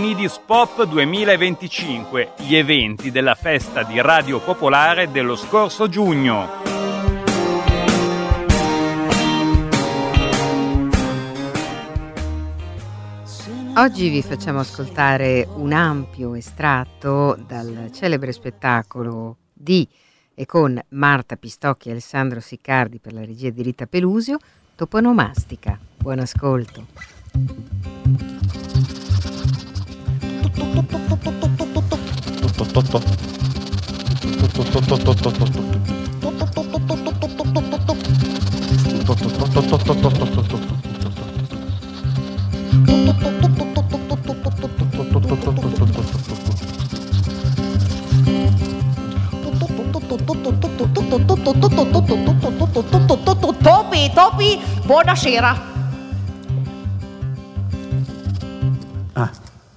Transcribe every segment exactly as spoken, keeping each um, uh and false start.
Midis Pop duemilaventicinque, gli eventi della festa di Radio Popolare dello scorso giugno. Oggi vi facciamo ascoltare un ampio estratto dal celebre spettacolo di e con Marta Pistocchi e Alessandro Siccardi per la regia di Rita Pelusio, Toponomastica. Buon ascolto. Topi, topi, buonasera. Ah,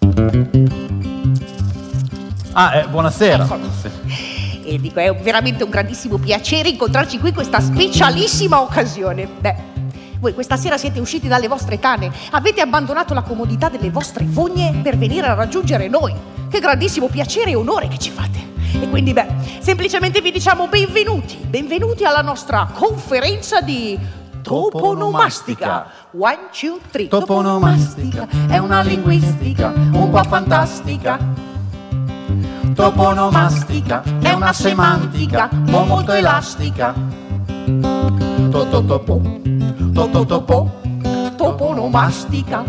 ah eh, buonasera. Ecco. E dico, è veramente un grandissimo piacere incontrarci qui in questa specialissima occasione. Beh, voi questa sera siete usciti dalle vostre tane, avete abbandonato la comodità delle vostre fogne per venire a raggiungere noi. Che grandissimo piacere e onore che ci fate. E quindi, beh, semplicemente vi diciamo benvenuti, benvenuti alla nostra conferenza di toponomastica. One, two, three. Toponomastica è una linguistica un po' fantastica. Toponomastica è una semantica mo molto elastica. Tototopo, tototopo, toponomastica.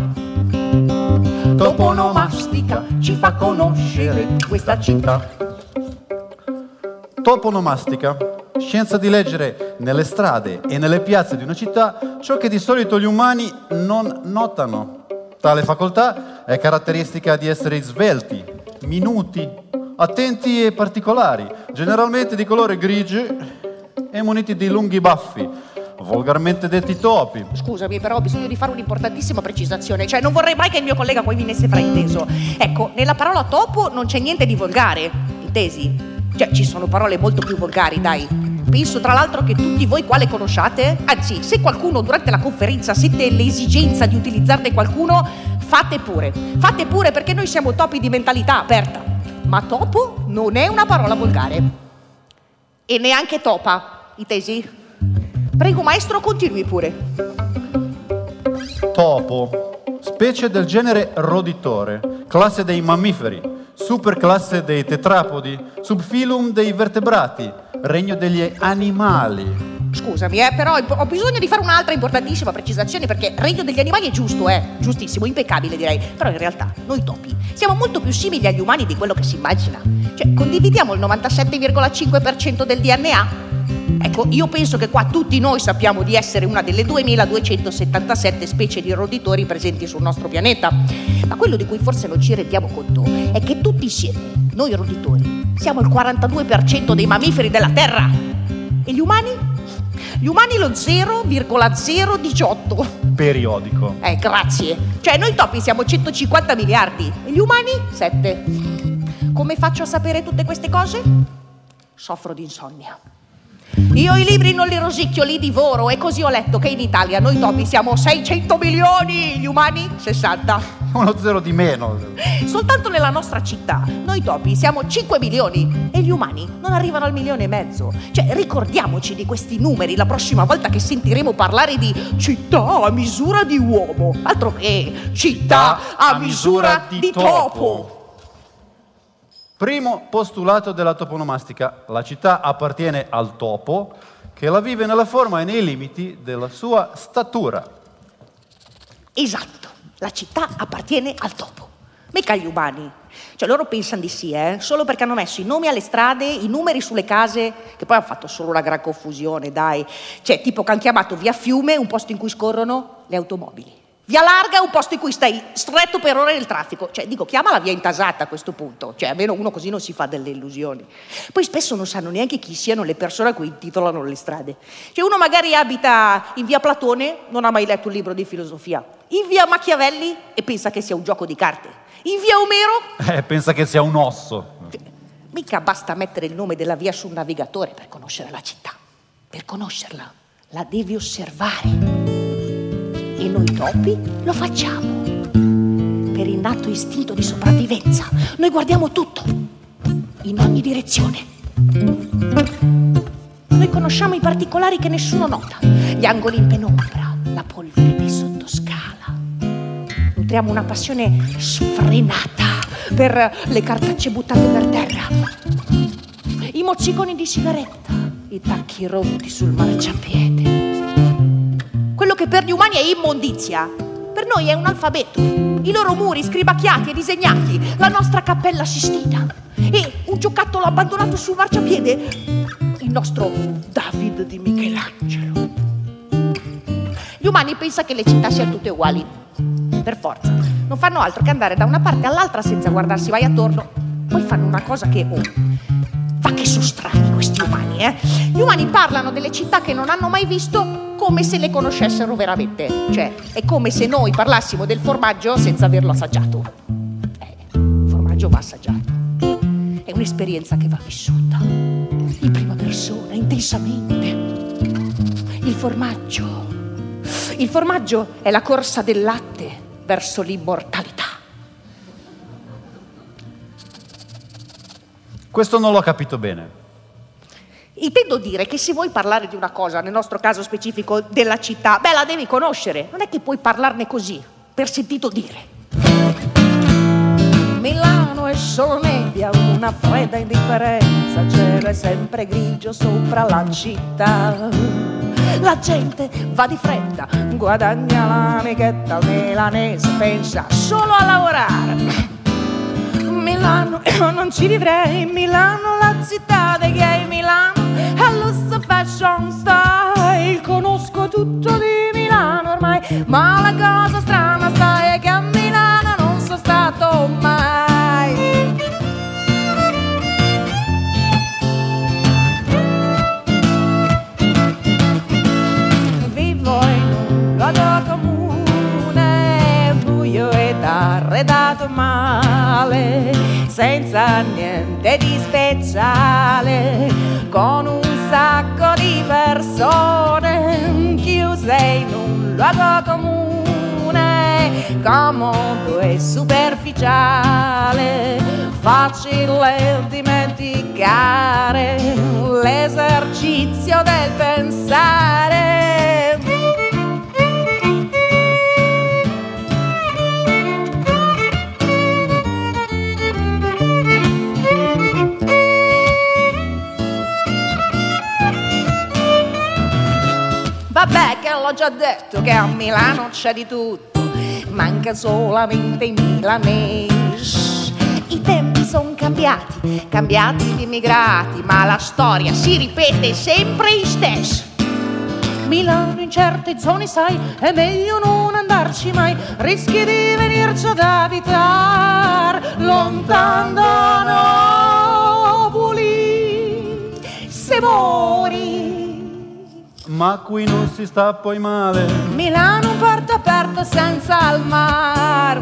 Toponomastica ci fa conoscere questa città. Toponomastica, scienza di leggere nelle strade e nelle piazze di una città ciò che di solito gli umani non notano. Tale facoltà è caratteristica di esseri svelti, minuti, attenti e particolari, generalmente di colore grigio e muniti di lunghi baffi, volgarmente detti topi. Scusami, però ho bisogno di fare un'importantissima precisazione. Cioè, non vorrei mai che il mio collega poi venisse frainteso. Ecco, nella parola topo non c'è niente di volgare, intesi? Cioè, ci sono parole molto più volgari, dai. Penso tra l'altro che tutti voi qua le conosciate. Anzi, se qualcuno durante la conferenza sente l'esigenza di utilizzarne qualcuno, fate pure. Fate pure, perché noi siamo topi di mentalità aperta. Ma topo non è una parola volgare. E neanche topa, intesi? Prego maestro, continui pure. Topo, specie del genere roditore, classe dei mammiferi, superclasse dei tetrapodi, subfilum dei vertebrati, regno degli animali. Scusami, eh, però ho bisogno di fare un'altra importantissima precisazione, perché regno degli animali è giusto, eh, giustissimo, impeccabile direi. Però in realtà noi topi siamo molto più simili agli umani di quello che si immagina. Cioè, condividiamo il novantasette virgola cinque per cento del D N A. Ecco, io penso che qua tutti noi sappiamo di essere una delle duemiladuecentosettantasette specie di roditori presenti sul nostro pianeta. Ma quello di cui forse non ci rendiamo conto è che tutti insieme, noi roditori, siamo il quarantadue per cento dei mammiferi della Terra. E gli umani? Gli umani lo zero virgola zero diciotto. Periodico. Eh, grazie. Cioè, noi topi siamo centocinquanta miliardi e gli umani sette. Come faccio a sapere tutte queste cose? Soffro di insonnia. Io i libri non li rosicchio, li divoro, e così ho letto che in Italia noi topi siamo seicento milioni, gli umani sessanta. Uno zero di meno. Soltanto nella nostra città noi topi siamo cinque milioni e gli umani non arrivano al milione e mezzo. Cioè, ricordiamoci di questi numeri la prossima volta che sentiremo parlare di città a misura di uomo. Altro che città a, a misura, misura di, di topo. topo. Primo postulato della toponomastica: la città appartiene al topo, che la vive nella forma e nei limiti della sua statura. Esatto, la città appartiene al topo, mica agli umani. Cioè, loro pensano di sì, eh, solo perché hanno messo i nomi alle strade, i numeri sulle case, che poi hanno fatto solo una gran confusione, dai. Cioè, tipo che hanno chiamato via Fiume un posto in cui scorrono le automobili. Via Larga è un posto in cui stai stretto per ore nel traffico. Cioè, dico, chiamala via intasata a questo punto. Cioè, almeno uno così non si fa delle illusioni. Poi spesso non sanno neanche chi siano le persone a cui intitolano le strade. Cioè, uno magari abita in via Platone, non ha mai letto un libro di filosofia. In via Machiavelli e pensa che sia un gioco di carte. In via Omero... Eh, pensa che sia un osso. Cioè, mica basta mettere il nome della via sul navigatore per conoscere la città. Per conoscerla, la devi osservare. E noi topi lo facciamo. Per il innato istinto di sopravvivenza. Noi guardiamo tutto, in ogni direzione. Noi conosciamo i particolari che nessuno nota, gli angoli in penombra, la polvere di sottoscala. Nutriamo una passione sfrenata per le cartacce buttate per terra, i mozziconi di sigaretta, i tacchi rotti sul marciapiede. Quello che per gli umani è immondizia, per noi è un alfabeto. I loro muri scribacchiati e disegnati, la nostra cappella Sistina e un giocattolo abbandonato sul marciapiede, il nostro David di Michelangelo. Gli umani pensano che le città siano tutte uguali, per forza. Non fanno altro che andare da una parte all'altra senza guardarsi mai attorno. Poi fanno una cosa che... Oh, va che sono strani questi umani, eh? Gli umani parlano delle città che non hanno mai visto come se le conoscessero veramente. Cioè, è come se noi parlassimo del formaggio senza averlo assaggiato. Eh, il formaggio va assaggiato. È un'esperienza che va vissuta in prima persona, intensamente. Il formaggio. Il formaggio è la corsa del latte verso l'immortalità. Questo non l'ho capito bene. Intendo dire che se vuoi parlare di una cosa, nel nostro caso specifico della città, beh, la devi conoscere. Non è che puoi parlarne così, per sentito dire. Milano è solo nebbia, una fredda indifferenza, cielo è sempre grigio sopra la città. La gente va di fretta, guadagna l'amichetta, il milanese pensa solo a lavorare. Milano, io non ci vivrei, Milano, la città dei gay, Milano, lusso, fashion, style, conosco tutto di Milano ormai, ma la cosa strana sai è che a Milano non sono stato mai. Vivo in un luogo comune, buio ed arredato male, senza niente di speciale, con un sacco di persone chiuse in un luogo comune, comodo e superficiale, facile dimenticare l'esercizio del pensare. Vabbè che l'ho già detto che a Milano c'è di tutto, manca solamente i milanesi. I tempi sono cambiati, cambiati gli immigrati, ma la storia si ripete sempre gli stessi. Milano in certe zone sai è meglio non andarci mai, rischi di venirci ad abitar lontano da Napoli, se muori. Ma qui non si sta poi male. Milano un porto aperto senza il mar.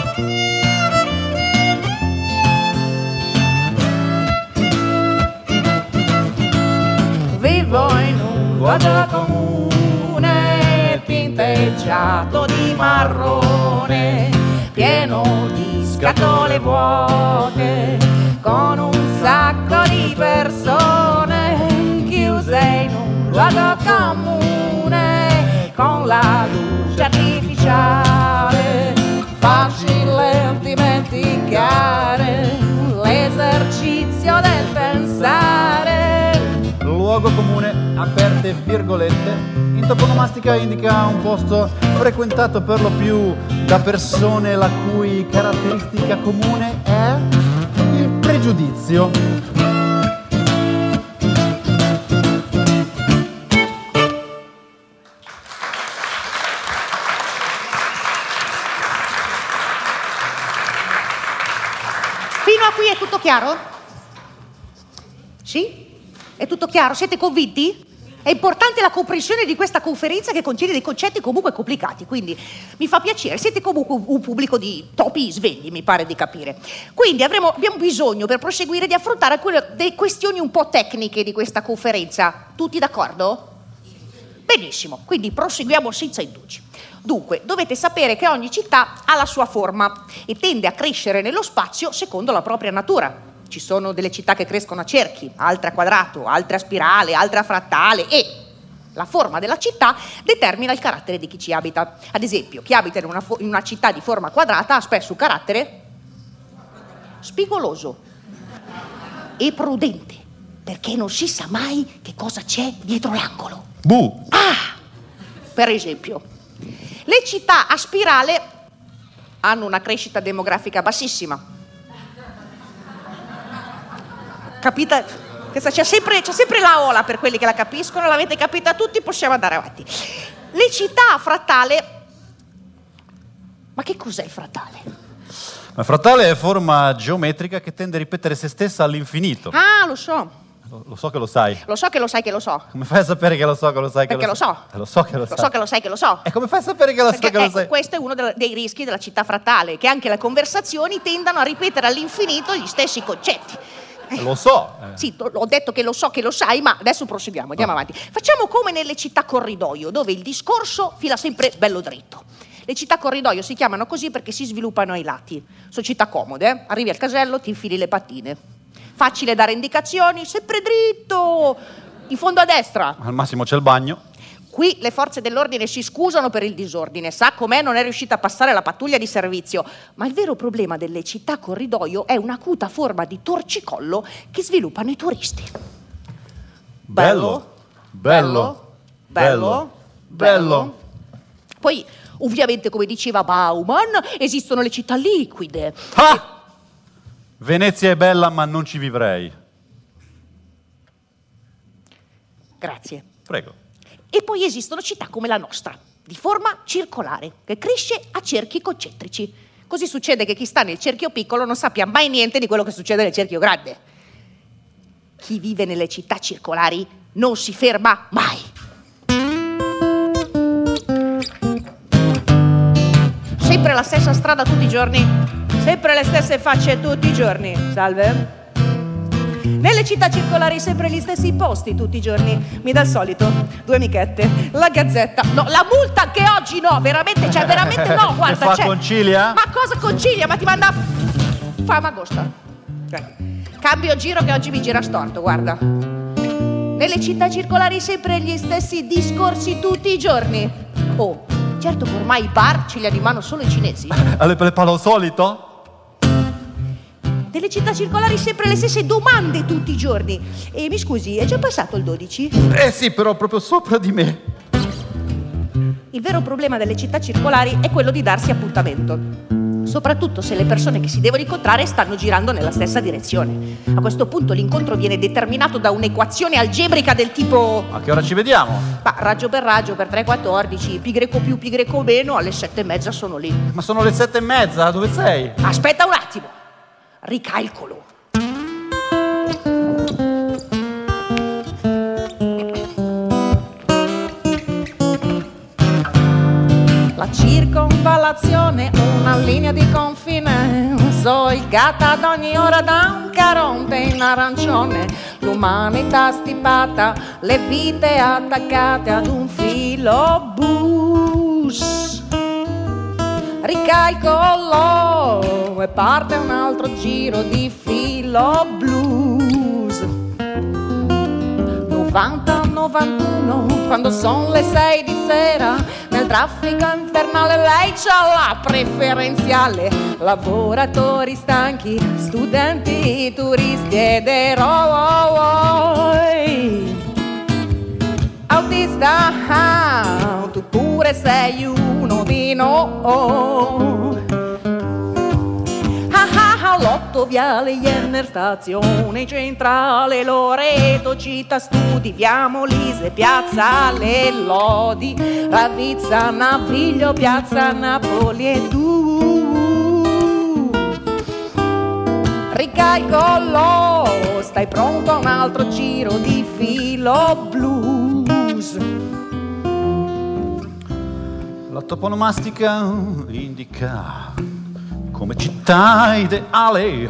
Vivo in un luogo comune, pinteggiato di marrone, pieno di scatole vuote, con un sacco di persone chiuse in un luogo comune, con la luce artificiale, facile dimenticare l'esercizio del pensare. Luogo comune, aperte virgolette, in toponomastica indica un posto frequentato per lo più da persone la cui caratteristica comune è il pregiudizio. Fino a qui è tutto chiaro? Sì? È tutto chiaro? Siete convinti? È importante la comprensione di questa conferenza che contiene dei concetti comunque complicati, quindi mi fa piacere. Siete comunque un pubblico di topi svegli, mi pare di capire. Quindi avremo, abbiamo bisogno per proseguire di affrontare alcune delle questioni un po' tecniche di questa conferenza. Tutti d'accordo? Benissimo, quindi proseguiamo senza indugi. Dunque, dovete sapere che ogni città ha la sua forma e tende a crescere nello spazio secondo la propria natura. Ci sono delle città che crescono a cerchi, altre a quadrato, altre a spirale, altre a frattale e la forma della città determina il carattere di chi ci abita. Ad esempio, chi abita in una, fo- in una città di forma quadrata ha spesso un carattere spigoloso e prudente, perché non si sa mai che cosa c'è dietro l'angolo. Bu! Ah! Per esempio, le città a spirale hanno una crescita demografica bassissima. Capita? Questa c'è sempre, c'è sempre la ola per quelli che la capiscono, l'avete capita tutti, possiamo andare avanti. Le città a frattale. Ma che cos'è il frattale? Il frattale è forma geometrica che tende a ripetere se stessa all'infinito. Ah, lo so. Lo, lo so che lo sai. Lo so che lo sai che lo so. Come fai a sapere che lo so che lo sai che Perché lo lo so. Eh, lo so che lo, Lo sai. so che lo sai che lo so. E come fai a sapere che lo Perché, so che lo ecco, sai? questo è uno de- dei rischi della città frattale, che anche le conversazioni tendano a ripetere all'infinito gli stessi concetti. Eh, Lo so. Eh. Sì, to- ho detto che lo so che lo sai, ma adesso proseguiamo, andiamo avanti. Facciamo come nelle città corridoio, dove il discorso fila sempre bello dritto. Le città corridoio si chiamano così perché si sviluppano ai lati. Sono città comode, eh? Arrivi al casello, ti infili le pattine. Facile dare indicazioni, sempre dritto, in fondo a destra. Al massimo c'è il bagno. Qui le forze dell'ordine si scusano per il disordine, sa com'è, non è riuscita a passare la pattuglia di servizio. Ma il vero problema delle città corridoio è un'acuta forma di torcicollo che sviluppano i turisti. Bello. Bello. Bello. Bello. Poi, ovviamente, come diceva Bauman, esistono le città liquide. Ah! Venezia è bella, ma non ci vivrei. Grazie. Prego. E poi esistono città come la nostra, di forma circolare, che cresce a cerchi concentrici. Così succede che chi sta nel cerchio piccolo non sappia mai niente di quello che succede nel cerchio grande. Chi vive nelle città circolari non si ferma mai. Sempre la stessa strada tutti i giorni, sempre le stesse facce tutti i giorni. Salve. Nelle città circolari sempre gli stessi posti tutti i giorni. Mi dà il solito, due amichette, la gazzetta. No, la multa anche oggi no, veramente, cioè veramente no, guarda. Che fa cioè, concilia? Ma cosa concilia? Ma ti manda Famagosta. Cambio giro che oggi mi gira storto, guarda. Nelle città circolari sempre gli stessi discorsi tutti i giorni. Oh, certo che ormai i bar ce li hanno in mano solo i cinesi. Alle le palo solito? Nelle città circolari sempre le stesse domande tutti i giorni. E mi scusi, è già passato il dodici? Eh sì, però proprio sopra di me. Il vero problema delle città circolari è quello di darsi appuntamento, soprattutto se le persone che si devono incontrare stanno girando nella stessa direzione. A questo punto l'incontro viene determinato da un'equazione algebrica del tipo: A che ora ci vediamo? ma raggio per raggio per tre quattordici, pi greco più pi greco meno, alle sette e mezza sono lì. Ma sono le sette e mezza, dove sei? Aspetta un attimo, ricalcolo. La circonvallazione, una linea di confine, solcata ad ogni ora da un caronte in arancione. L'umanità stipata, le vite attaccate ad un filo bus. Ricalcolo e parte un altro giro di filo blues. novanta novantuno, quando sono le sei di sera, nel traffico infernale lei c'ha la preferenziale. Lavoratori stanchi, studenti, turisti ed eroi. Autista, ah, tu pure sei uno di noi. Lotto, Viale Jenner, stazione centrale, Loreto, città studi, via Molise, piazza Le Lodi, Ravizza, Naviglio, piazza Napoli e tu. Ricalcolo, stai pronto a un altro giro di filo blues. La toponomastica indica come città ideale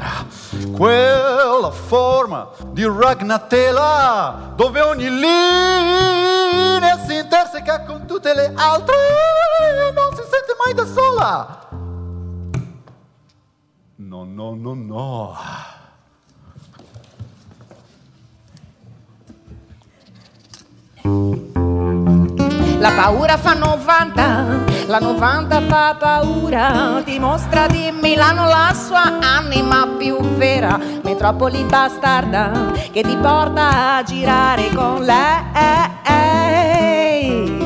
quella forma di ragnatela dove ogni linea linea si interseca con tutte le altre e non si sente mai da sola. No, no, no, no. La paura fa novanta, la novanta fa paura, dimostra di Milano la sua anima più vera, metropoli bastarda che ti porta a girare con lei.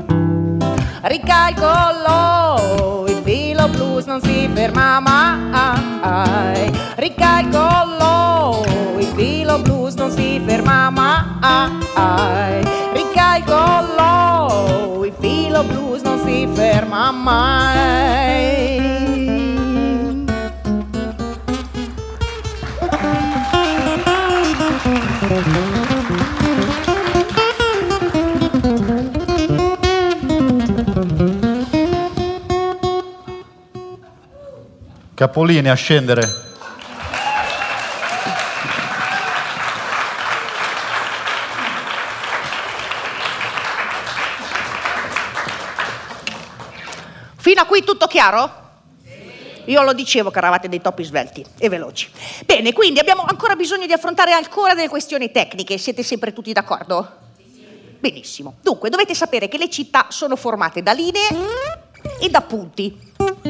Ricalcolo, il filo blues non si ferma mai. Ricalcolo, il filo blues non si ferma mai. Ricalcolo, il filo blues non si ferma mai. Capolinea a scendere. Fino a qui tutto chiaro? Sì. Io lo dicevo che eravate dei topi svelti e veloci. Bene, quindi abbiamo ancora bisogno di affrontare ancora delle questioni tecniche. Siete sempre tutti d'accordo? Sì. Benissimo. Dunque, dovete sapere che le città sono formate da linee e da punti.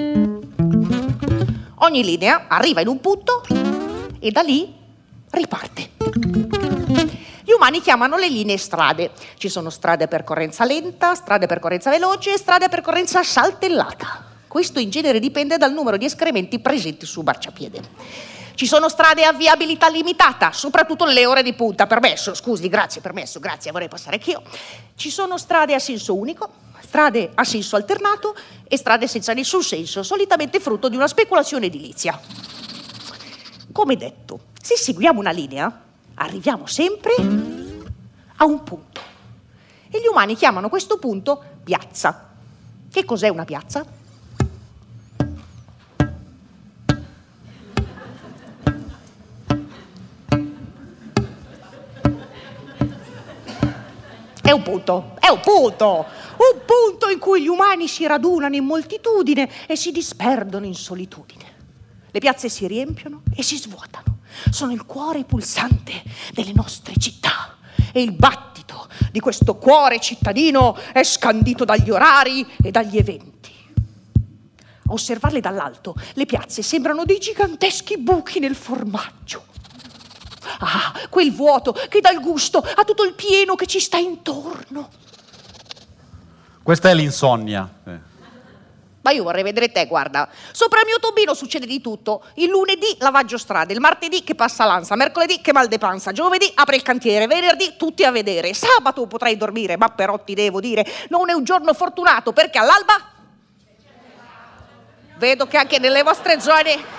Ogni linea arriva in un punto e da lì riparte. Gli umani chiamano le linee strade. Ci sono strade a percorrenza lenta, strade a percorrenza veloce e strade a percorrenza saltellata. Questo in genere dipende dal numero di escrementi presenti sul marciapiede. Ci sono strade a viabilità limitata, soprattutto nelle ore di punta. Permesso, scusi, grazie, permesso, grazie, vorrei passare anch'io. Ci sono strade a senso unico, strade a senso alternato e strade senza nessun senso, solitamente frutto di una speculazione edilizia. Come detto, se seguiamo una linea, arriviamo sempre a un punto. E gli umani chiamano questo punto piazza. Che cos'è una piazza? È un punto, è un punto, un punto in cui gli umani si radunano in moltitudine e si disperdono in solitudine. Le piazze si riempiono e si svuotano, sono il cuore pulsante delle nostre città e il battito di questo cuore cittadino è scandito dagli orari e dagli eventi. A osservarle dall'alto, le piazze sembrano dei giganteschi buchi nel formaggio. Ah, quel vuoto che dà il gusto a tutto il pieno che ci sta intorno. Questa è l'insonnia. Eh. Ma io vorrei vedere te, guarda. Sopra il mio tombino succede di tutto. Il lunedì lavaggio strade, il martedì che passa l'ansa, mercoledì che mal de panza, giovedì apre il cantiere, venerdì tutti a vedere. Sabato potrei dormire, ma però ti devo dire, non è un giorno fortunato, perché all'alba vedo che anche nelle vostre zone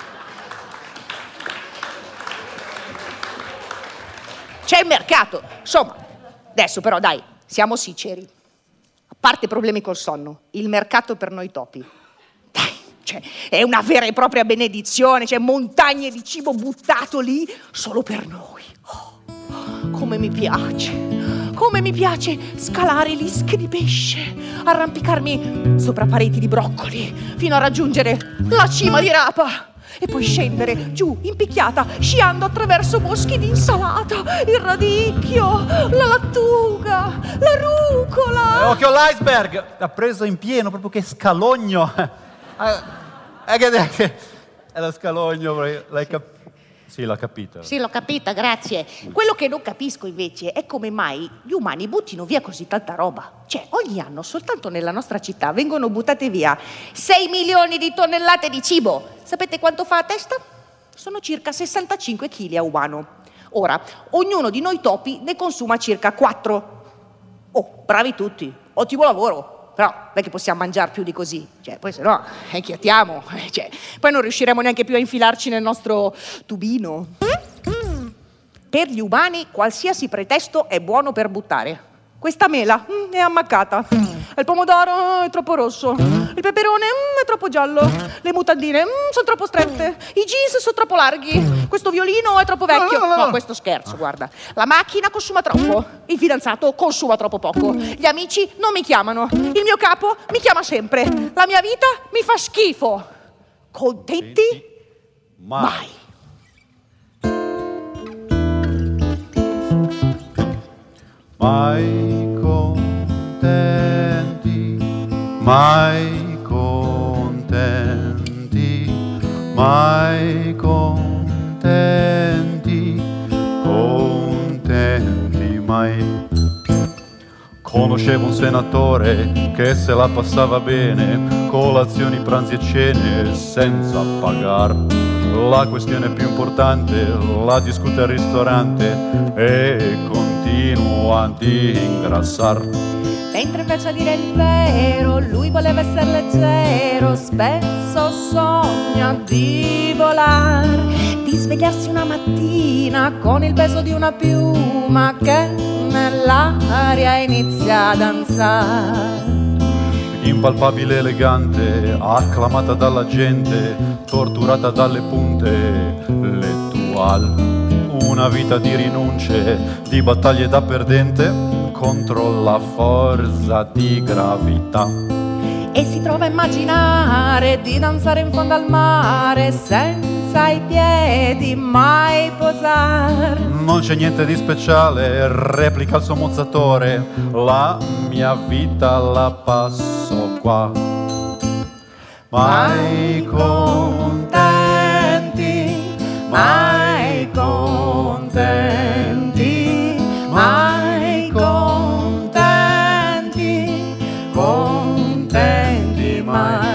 c'è il mercato. Insomma, adesso però dai, siamo sinceri. A parte problemi col sonno, il mercato per noi topi, dai, cioè, è una vera e propria benedizione, c'è montagne di cibo buttato lì solo per noi. Oh, come mi piace, come mi piace scalare lische di pesce, arrampicarmi sopra pareti di broccoli, fino a raggiungere la cima di rapa. E poi scendere giù in picchiata, sciando attraverso boschi di insalata, il radicchio, la lattuga, la rucola. Eh, occhio all'iceberg! Ha preso in pieno, proprio che scalogno. È che è lo scalogno, l'hai capito? Sì, l'ho capito. Sì, l'ho capita, grazie. Quello che non capisco invece è come mai gli umani buttino via così tanta roba. Cioè, ogni anno soltanto nella nostra città vengono buttate via sei milioni di tonnellate di cibo. Sapete quanto fa a testa? Sono circa sessantacinque chili a umano. Ora, ognuno di noi topi ne consuma circa quattro. Oh, bravi tutti, ottimo lavoro. Però non è che possiamo mangiare più di così, cioè, poi se no eh, inchiatiamo, eh, cioè, poi non riusciremo neanche più a infilarci nel nostro tubino. Per gli umani qualsiasi pretesto è buono per buttare. Questa mela mm, è ammaccata, il pomodoro è troppo rosso, Il peperone mm, è troppo giallo. Le mutandine mm, sono troppo strette. I jeans sono troppo larghi. Questo violino è troppo vecchio. No, no, no, no. No, questo scherzo, guarda. La macchina consuma troppo. Il fidanzato consuma troppo poco. Gli amici non mi chiamano. Il mio capo mi chiama sempre. La mia vita mi fa schifo. Contenti? Mai. Mai contenti, mai contenti, mai contenti, contenti mai. Conoscevo un senatore che se la passava bene, colazioni, pranzi e cene senza pagar. La questione più importante la discute al ristorante e continua ad ingrassar. Mentre invece a dire il vero, lui voleva essere leggero, spesso sogna di volar, di svegliarsi una mattina con il peso di una piuma che nell'aria inizia a danzare. Impalpabile, elegante, acclamata dalla gente, torturata dalle punte, l'Etoile. Una vita di rinunce, di battaglie da perdente contro la forza di gravità. E si trova a immaginare di danzare in fondo al mare senza i piedi mai posar. Non c'è niente di speciale, replica il suo mozzatore, la mia vita la passo qua. Mai contenti, mai contenti, mai contenti, contenti mai.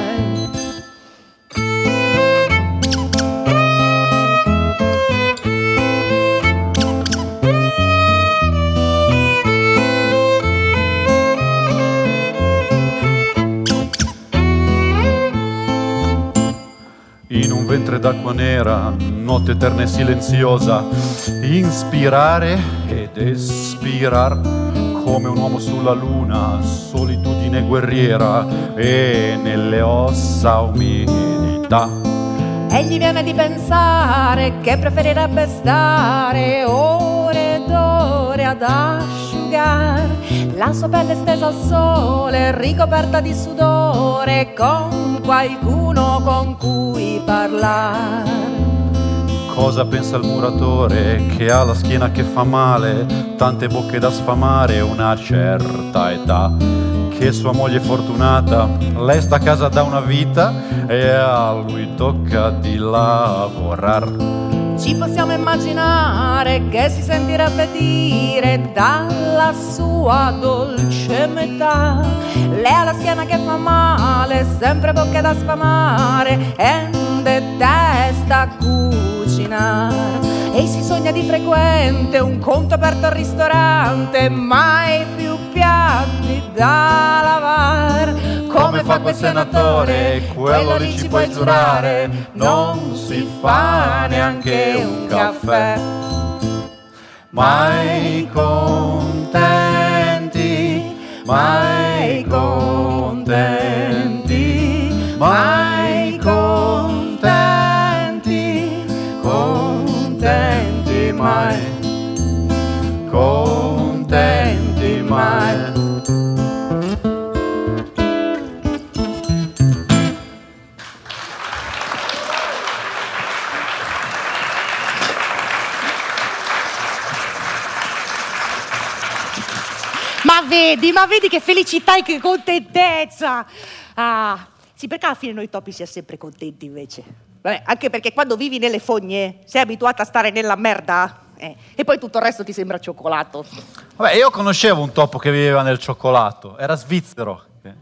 In un ventre d'acqua nera, notte eterna e silenziosa, inspirare ed espirar come un uomo sulla luna, solitudine guerriera e nelle ossa umidità. E gli viene di pensare che preferirebbe stare ore ed ore ad asciugar la sua pelle stesa al sole, ricoperta di sudore, con qualcuno con cui parlare. Cosa pensa il muratore che ha la schiena che fa male, tante bocche da sfamare, una certa età, che sua moglie è fortunata, lei sta a casa da una vita e a lui tocca di lavorar. Ci possiamo immaginare che si sentirebbe dire dalla sua dolce metà: lei ha la schiena che fa male, sempre bocche da sfamare e detesta cucinare. E si sogna di frequente un conto aperto al ristorante, mai più piatti da lavar. Come fa quel senatore, quello lì ci puoi giurare, non si fa neanche un caffè. Mai contenti, mai contenti, mai contenti, contenti mai, contenti mai. Ma vedi, ma vedi che felicità e che contentezza! Ah, sì, perché alla fine noi topi siamo sempre contenti invece? Vabbè, anche perché quando vivi nelle fogne sei abituata a stare nella merda, eh, e poi tutto il resto ti sembra cioccolato. Vabbè, io conoscevo un topo che viveva nel cioccolato, era svizzero. Eh.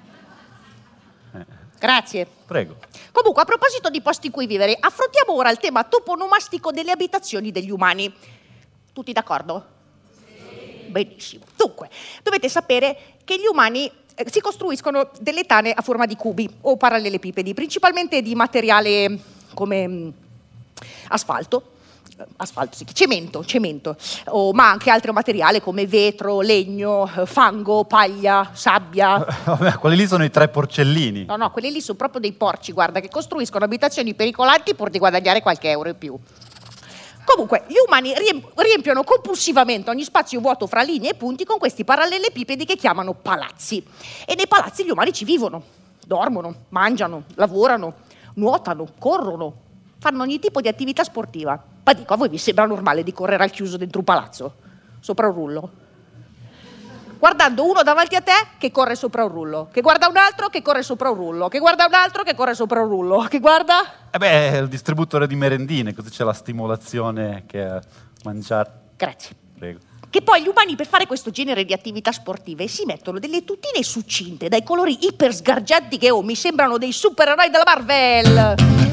Grazie. Prego. Comunque, a proposito di posti in cui vivere, affrontiamo ora il tema toponomastico delle abitazioni degli umani. Tutti d'accordo? Benissimo. Dunque, dovete sapere che gli umani eh, si costruiscono delle tane a forma di cubi o parallelepipedi, principalmente di materiale come mh, asfalto, asfalto, sì, cemento, cemento, oh, ma anche altro materiale come vetro, legno, fango, paglia, sabbia. Vabbè, quelli lì sono i tre porcellini. No, no, quelli lì sono proprio dei porci, guarda, che costruiscono abitazioni pericolanti pur di guadagnare qualche euro in più. Comunque, gli umani riempiono compulsivamente ogni spazio vuoto fra linee e punti con questi parallelepipedi che chiamano palazzi. E nei palazzi gli umani ci vivono, dormono, mangiano, lavorano, nuotano, corrono, fanno ogni tipo di attività sportiva. Ma dico, a voi vi sembra normale di correre al chiuso dentro un palazzo? Sopra un rullo? Guardando uno davanti a te che corre sopra un rullo, che guarda un altro che corre sopra un rullo, che guarda un altro che corre sopra un rullo, che guarda... Eh beh, è il distributore di merendine, così c'è la stimolazione che mangiare. Grazie. Prego. Che poi gli umani per fare questo genere di attività sportive si mettono delle tutine succinte, dai colori iper sgargianti che oh, mi sembrano dei supereroi della Marvel.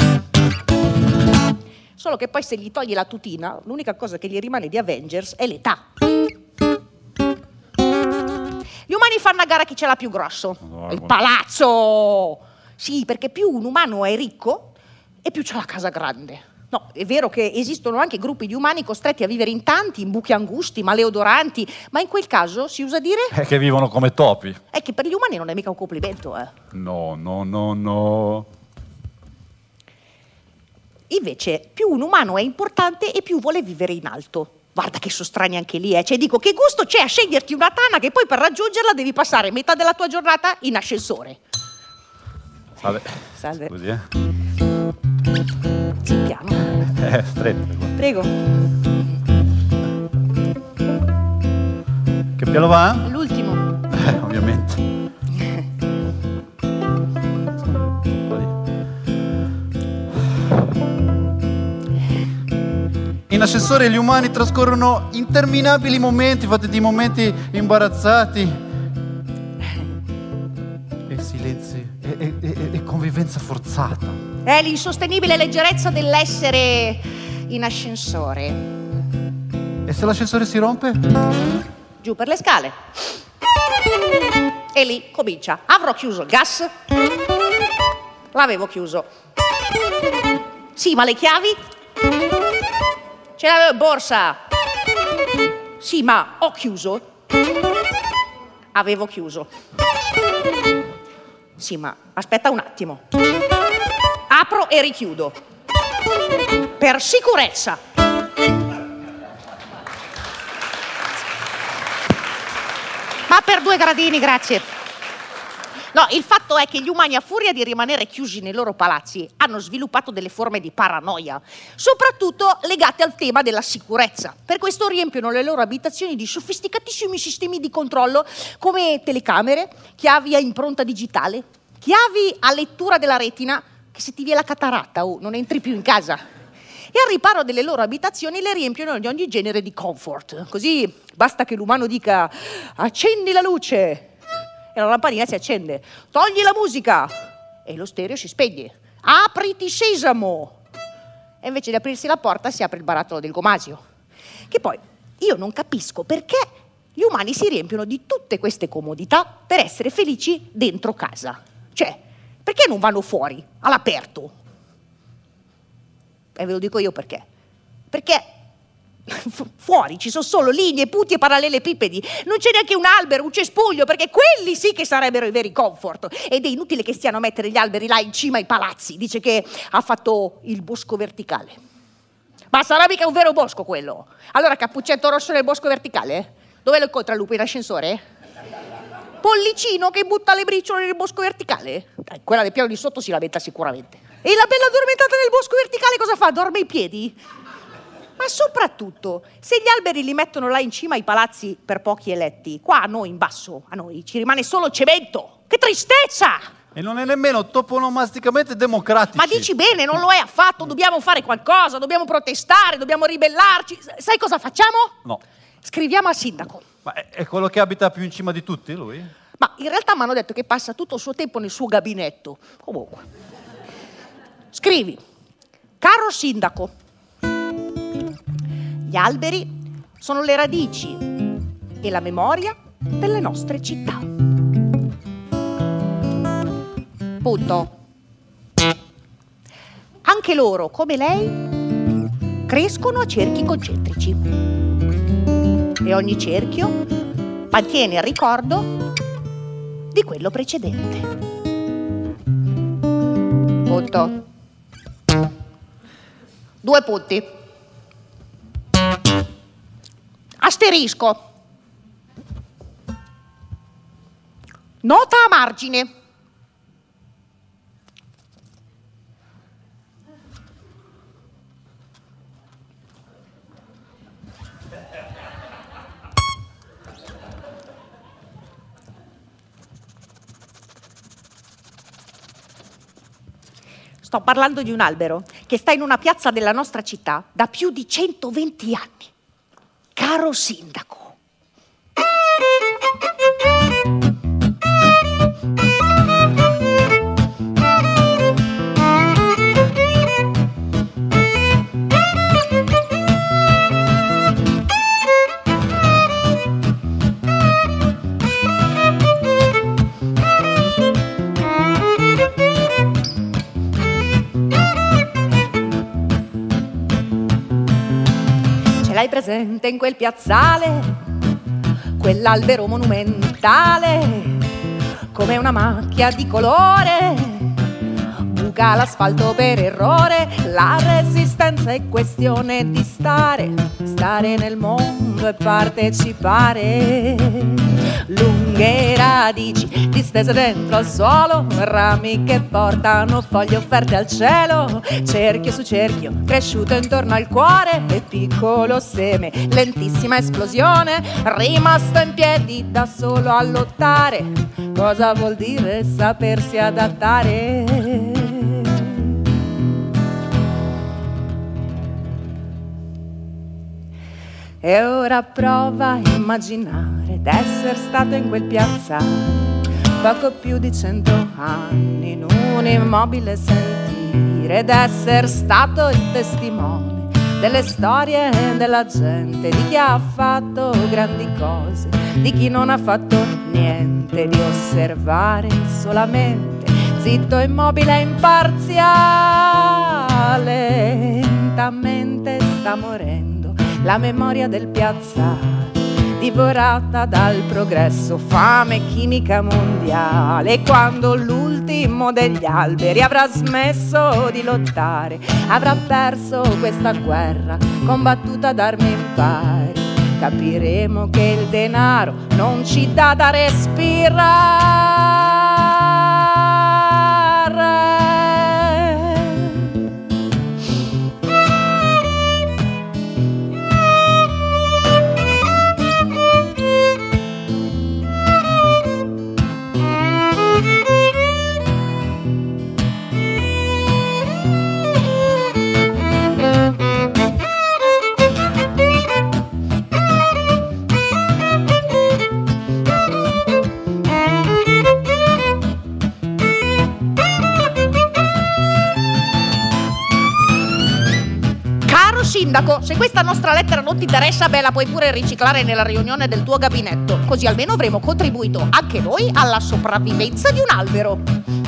Solo che poi se gli togli la tutina, l'unica cosa che gli rimane di Avengers è l'età. Gli umani fanno a gara chi ce l'ha più grosso. Oh, il palazzo! Sì, perché più un umano è ricco e più c'ha la casa grande. No, è vero che esistono anche gruppi di umani costretti a vivere in tanti, in buchi angusti, maleodoranti, ma in quel caso si usa dire... È che vivono come topi. È che per gli umani non è mica un complimento, eh. No, no, no, no. Invece, più un umano è importante e più vuole vivere in alto. Guarda che sono strani anche lì, eh. Cioè dico, che gusto c'è a sceglierti una tana che poi per raggiungerla devi passare metà della tua giornata in ascensore. Salve. Salve. Scusi, eh. Sì, piano. Eh, stretto. Prego. Che piano va? L'ultimo. Eh, ovviamente. In ascensore gli umani trascorrono interminabili momenti, fatti di momenti imbarazzati e silenzi e, e, e, e convivenza forzata. È l'insostenibile leggerezza dell'essere in ascensore. E se l'ascensore si rompe? Giù per le scale. E lì comincia. Avrò chiuso il gas? L'avevo chiuso. Sì, ma le chiavi? Ce l'avevo in borsa. Sì, ma ho chiuso. Avevo chiuso. Sì, ma aspetta un attimo. Apro e richiudo. Per sicurezza. Ma per due gradini, grazie. No, il fatto è che gli umani, a furia di rimanere chiusi nei loro palazzi, hanno sviluppato delle forme di paranoia, soprattutto legate al tema della sicurezza. Per questo riempiono le loro abitazioni di sofisticatissimi sistemi di controllo come telecamere, chiavi a impronta digitale, chiavi a lettura della retina, che se ti viene la cataratta oh, non entri più in casa. E al riparo delle loro abitazioni le riempiono di ogni genere di comfort. Così basta che l'umano dica accendi la luce e la lampadina si accende, togli la musica e lo stereo si spegne, apriti sesamo, e invece di aprirsi la porta si apre il barattolo del gomasio. Che poi io non capisco perché gli umani si riempiono di tutte queste comodità per essere felici dentro casa. Cioè, perché non vanno fuori, all'aperto? E ve lo dico io perché. Perché fuori ci sono solo linee, punti e parallelepipedi, non c'è neanche un albero, un cespuglio, perché quelli sì che sarebbero i veri comfort. Ed è inutile che stiano a mettere gli alberi là in cima ai palazzi. Dice che ha fatto il bosco verticale, ma sarà mica un vero bosco quello. Allora, Cappuccetto Rosso nel bosco verticale? Dove lo incontra il lupo, in ascensore? Pollicino che butta le briciole nel bosco verticale? Dai, quella del piano di sotto si lamenta sicuramente. E la bella addormentata nel bosco verticale cosa fa? Dorme in piedi? Ma soprattutto, se gli alberi li mettono là in cima ai palazzi per pochi eletti, qua a noi in basso, a noi ci rimane solo cemento. Che tristezza! E non è nemmeno toponomasticamente democratici. Ma dici bene, non lo è affatto, dobbiamo fare qualcosa, dobbiamo protestare, dobbiamo ribellarci. Sai cosa facciamo? No. Scriviamo al sindaco. Ma è quello che abita più in cima di tutti, lui? Ma in realtà mi hanno detto che passa tutto il suo tempo nel suo gabinetto. Comunque. Scrivi, caro sindaco, gli alberi sono le radici e la memoria delle nostre città. Punto. Anche loro, come lei, crescono a cerchi concentrici e ogni cerchio mantiene il ricordo di quello precedente. Punto. Due punti. Asterisco. Nota a margine. Sto parlando di un albero che sta in una piazza della nostra città da più di centoventi anni. Caro sindaco. L'hai presente in quel piazzale, quell'albero monumentale, come una macchia di colore, buca l'asfalto per errore, la resistenza è questione di stare, stare nel mondo e partecipare. Lunghe radici distese dentro al suolo, rami che portano foglie offerte al cielo, cerchio su cerchio cresciuto intorno al cuore e piccolo seme, lentissima esplosione, rimasto in piedi da solo a lottare. Cosa vuol dire sapersi adattare? E ora prova a immaginare d'essere stato in quel piazzale poco più di cento anni in un immobile sentire, d'essere stato il testimone delle storie della gente, di chi ha fatto grandi cose, di chi non ha fatto niente, di osservare solamente, zitto, immobile, imparziale. Lentamente sta morendo la memoria del piazzale, divorata dal progresso, fame chimica mondiale. E quando l'ultimo degli alberi avrà smesso di lottare, avrà perso questa guerra combattuta ad armi impari, capiremo che il denaro non ci dà da respirare. Sindaco, se questa nostra lettera non ti interessa, beh, la puoi pure riciclare nella riunione del tuo gabinetto, così almeno avremo contribuito anche noi alla sopravvivenza di un albero.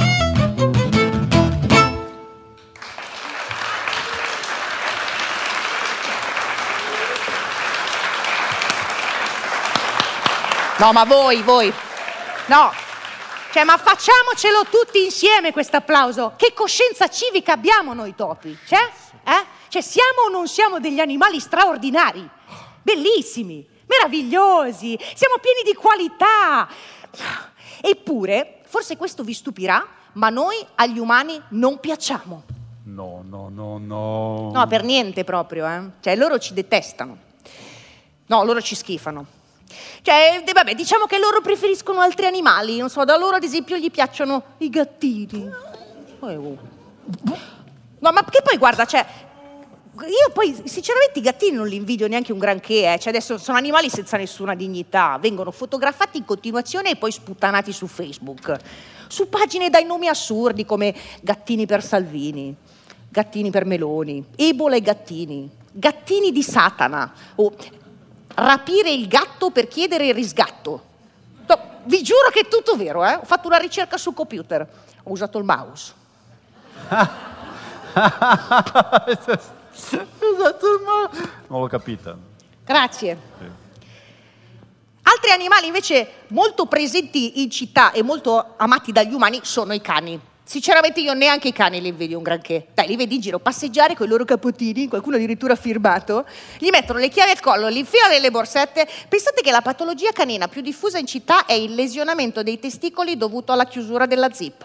No, ma voi, voi, no, cioè, ma facciamocelo tutti insieme questo applauso. Che coscienza civica abbiamo noi topi, cioè, eh? Cioè, siamo o non siamo degli animali straordinari, bellissimi, meravigliosi, siamo pieni di qualità. Eppure, forse questo vi stupirà, ma noi agli umani non piacciamo. No, no, no, no. No, per niente proprio, eh. Cioè, loro ci detestano. No, loro ci schifano. Cioè, vabbè, diciamo che loro preferiscono altri animali, non so, da loro ad esempio gli piacciono i gattini. No, ma che poi, guarda, cioè... Io poi, sinceramente, i gattini non li invidio neanche un granché, eh. Cioè, adesso sono animali senza nessuna dignità, vengono fotografati in continuazione e poi sputtanati su Facebook, su pagine dai nomi assurdi come Gattini per Salvini, Gattini per Meloni, Ebola e gattini, Gattini di Satana, o rapire il gatto per chiedere il risgatto. No, vi giuro che è tutto vero, eh. Ho fatto una ricerca sul computer, ho usato il mouse. Esatto, ma non l'ho capita. Grazie. Sì. Altri animali invece molto presenti in città e molto amati dagli umani sono i cani. Sinceramente io neanche i cani li vedi un granché. Dai, li vedi in giro passeggiare con i loro capotini, qualcuno addirittura firmato, gli mettono le chiavi al collo, li infilano nelle borsette. Pensate che la patologia canina più diffusa in città è il lesionamento dei testicoli dovuto alla chiusura della zip.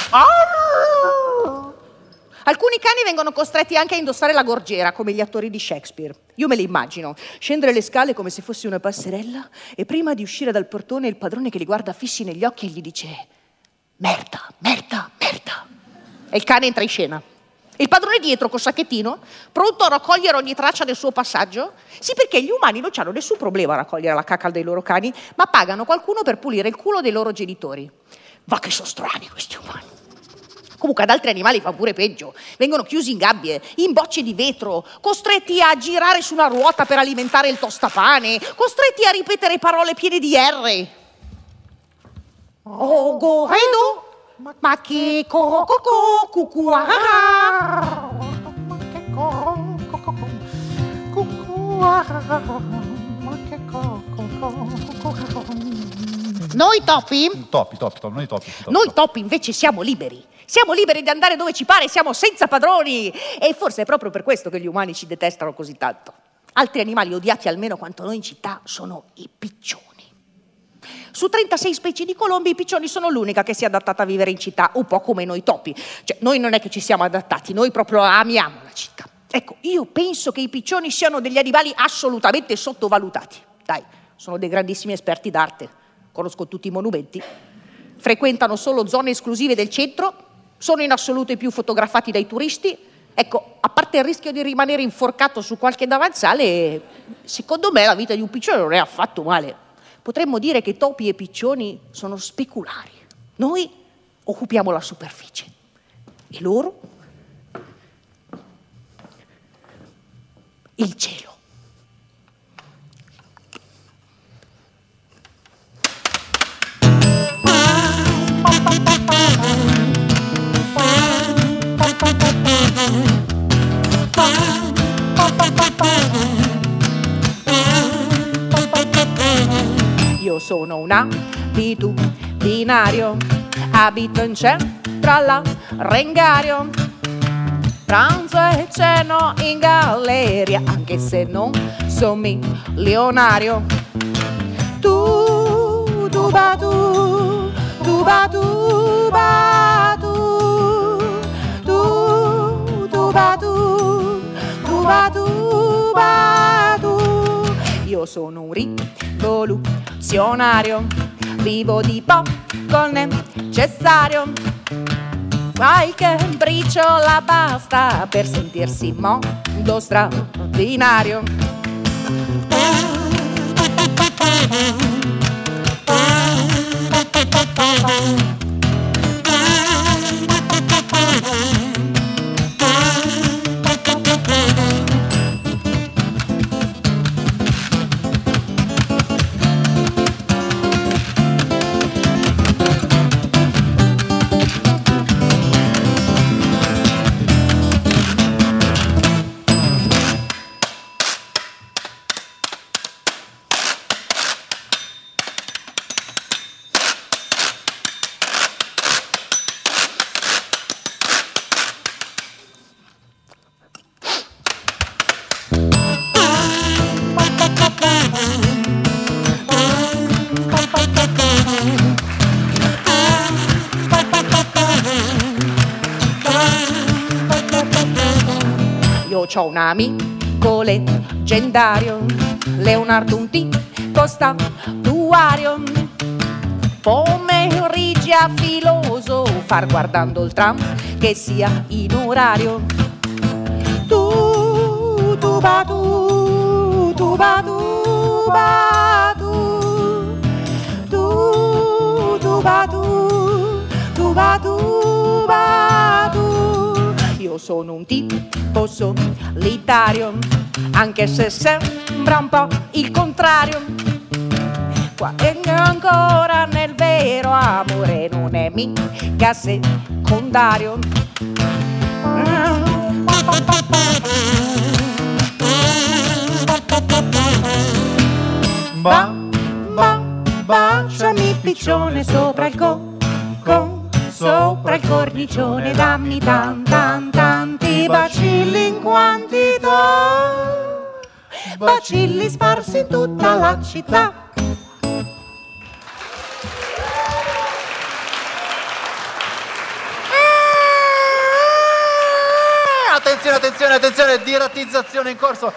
Alcuni cani vengono costretti anche a indossare la gorgiera, come gli attori di Shakespeare. Io me li immagino, scendere le scale come se fosse una passerella e prima di uscire dal portone il padrone che li guarda fissi negli occhi e gli dice merda, merda, merda. E il cane entra in scena. Il padrone dietro col sacchettino, pronto a raccogliere ogni traccia del suo passaggio? Sì, perché gli umani non hanno nessun problema a raccogliere la cacca dei loro cani, ma pagano qualcuno per pulire il culo dei loro genitori. Va che sono strani questi umani. Comunque ad altri animali fa pure peggio. Vengono chiusi in gabbie, in bocce di vetro, costretti a girare su una ruota per alimentare il tostapane, costretti a ripetere parole piene di R. Oh, goredo, ma che co co co cucù ah. Ma che co co co cucù ah. Ma che co co co. Noi topi? Topi, topi, topi, noi topi. topi Noi topi invece siamo liberi. Siamo liberi di andare dove ci pare, siamo senza padroni. E forse è proprio per questo che gli umani ci detestano così tanto. Altri animali odiati almeno quanto noi in città sono i piccioni. Su trentasei specie di colombi i piccioni sono l'unica che si è adattata a vivere in città, un po' come noi topi. Cioè, noi non è che ci siamo adattati, noi proprio amiamo la città. Ecco, io penso che i piccioni siano degli animali assolutamente sottovalutati. Dai, sono dei grandissimi esperti d'arte, conosco tutti i monumenti, frequentano solo zone esclusive del centro, sono in assoluto i più fotografati dai turisti. Ecco, a parte il rischio di rimanere inforcato su qualche davanzale, secondo me la vita di un piccione non è affatto male. Potremmo dire che topi e piccioni sono speculari. Noi occupiamo la superficie e loro il cielo. Io sono un abitudinario, abito in centro alla Rengario, pranzo e ceno in galleria, anche se non sono milionario. Tu, tu, ba, tu, tu, ba, tu, ba, tu, tu, tu, ba, tu, tu, ba, tu, ba, tu. Io sono un rivoluzionario, vivo di poco necessario, qualche briciola basta per sentirsi mondo straordinario. Io c'ho un amico leggendario, Leonardo un tipo statuario, pomeriggio filoso, far guardando il tram che sia in orario. Tu, tu, ba, tu, tu, ba, tu, ba, tu, tu, tu, ba, tu, tu, ba, tu, ba, tu. Io sono un tipo solitario, anche se sembra un po' il contrario. Qua ancora nel vero amore non è mica secondario. Ba, ba, baciami piccione sopra il co, co, sopra il cornicione, dammi tan tan tanti bacilli in quantità, bacilli sparsi in tutta la città. Attenzione, attenzione, attenzione, deratizzazione in corso.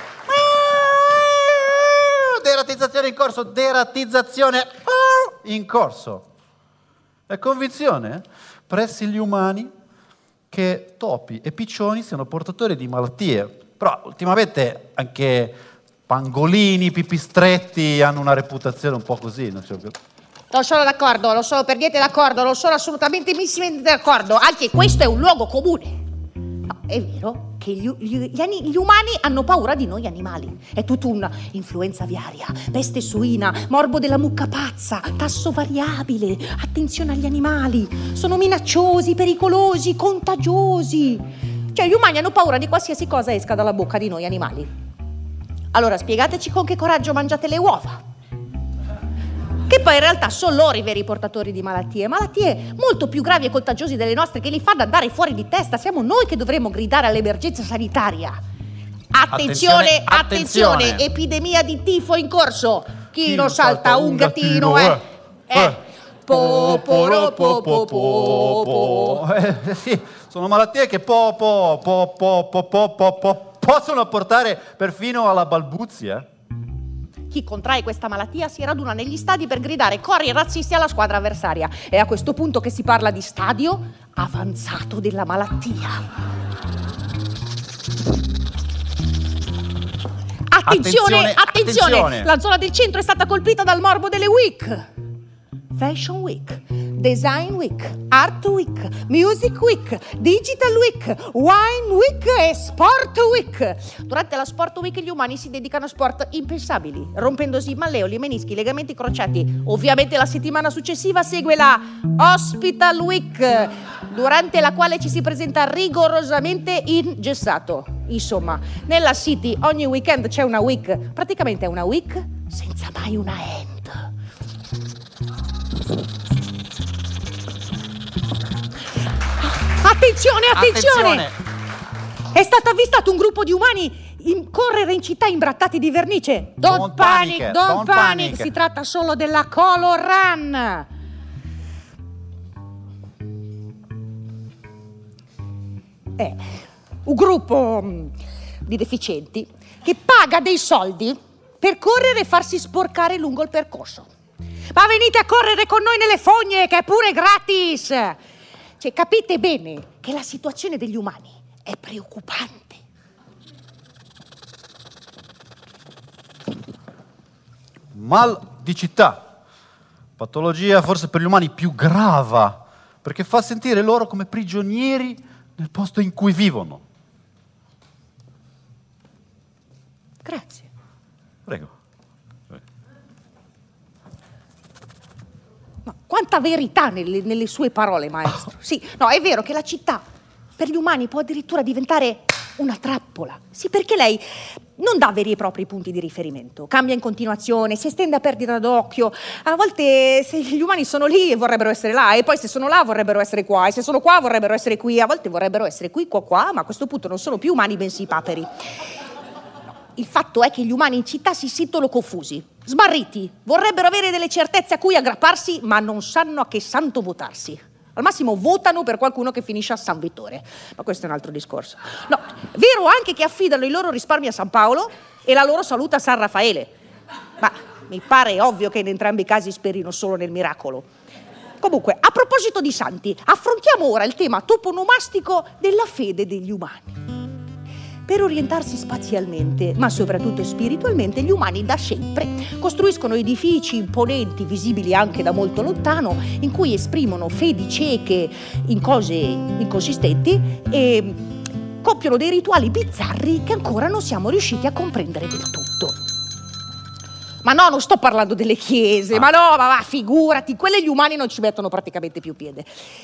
Deratizzazione in corso, deratizzazione in corso. È convinzione presso gli umani che topi e piccioni siano portatori di malattie. Però ultimamente anche pangolini, pipistretti hanno una reputazione un po' così, non so. Non sono d'accordo, non sono per niente d'accordo, non sono assolutamente d'accordo. Anche questo è un luogo comune. No, è vero che gli, gli, gli, gli umani hanno paura di noi animali. È tutta un'influenza aviaria, peste suina, morbo della mucca pazza, tasso variabile. Attenzione agli animali, sono minacciosi, pericolosi, contagiosi. Cioè gli umani hanno paura di qualsiasi cosa esca dalla bocca di noi animali. Allora spiegateci con che coraggio mangiate le uova. Che poi in realtà sono loro i veri portatori di malattie, malattie molto più gravi e contagiose delle nostre, che li fanno andare fuori di testa. Siamo noi che dovremmo gridare all'emergenza sanitaria. Attenzione, attenzione, attenzione. Epidemia di tifo in corso. Chi, Chi non salta, salta un gattino, gattino eh. Eh. Po, po, ro, po, po, po, po. Eh, sì, sono malattie che po, po, po, po, po, po, po, po, possono portare perfino alla balbuzia. Chi contrae questa malattia si raduna negli stadi per gridare cori razzisti alla squadra avversaria. È a questo punto che si parla di stadio avanzato della malattia. Attenzione, attenzione, attenzione! La zona del centro è stata colpita dal morbo delle week. Fashion Week, Design Week, Art Week, Music Week, Digital Week, Wine Week e Sport Week. Durante la Sport Week gli umani si dedicano a sport impensabili, rompendosi malleoli, menischi, legamenti crociati. Ovviamente la settimana successiva segue la Hospital Week, durante la quale ci si presenta rigorosamente ingessato. Insomma, nella City ogni weekend c'è una week, praticamente è una week senza mai una end. Attenzione, attenzione, attenzione! È stato avvistato un gruppo di umani in correre in città imbrattati di vernice. Don't, don't panic, panic, don't, don't panic. panic. Si tratta solo della Color Run. È un gruppo di deficienti che paga dei soldi per correre e farsi sporcare lungo il percorso. Ma venite a correre con noi nelle fogne, che è pure gratis! Cioè, capite bene che la situazione degli umani è preoccupante. Mal di città. Patologia forse per gli umani più grave, perché fa sentire loro come prigionieri nel posto in cui vivono. Grazie. Prego. Ma quanta verità nelle, nelle sue parole, maestro. Sì, no, è vero che la città per gli umani può addirittura diventare una trappola. Sì, perché lei non dà veri e propri punti di riferimento, cambia in continuazione, si estende a perdita d'occhio. A volte se gli umani sono lì vorrebbero essere là, e poi se sono là vorrebbero essere qua, e se sono qua vorrebbero essere qui, a volte vorrebbero essere qui, qua, qua, ma a questo punto non sono più umani bensì paperi. Il fatto è che gli umani in città si sentono confusi, smarriti, vorrebbero avere delle certezze a cui aggrapparsi, ma non sanno a che santo votarsi. Al massimo votano per qualcuno che finisce a San Vittore, ma questo è un altro discorso. No, vero anche che affidano i loro risparmi a San Paolo e la loro salute a San Raffaele, ma mi pare ovvio che in entrambi i casi sperino solo nel miracolo. Comunque, a proposito di santi, affrontiamo ora il tema toponomastico della fede degli umani. Per orientarsi spazialmente, ma soprattutto spiritualmente, gli umani da sempre costruiscono edifici imponenti, visibili anche da molto lontano, in cui esprimono fedi cieche in cose inconsistenti e compiono dei rituali bizzarri che ancora non siamo riusciti a comprendere del tutto. Ma no, non sto parlando delle chiese, ah. ma no, ma va, figurati, quelle gli umani non ci mettono praticamente più piede.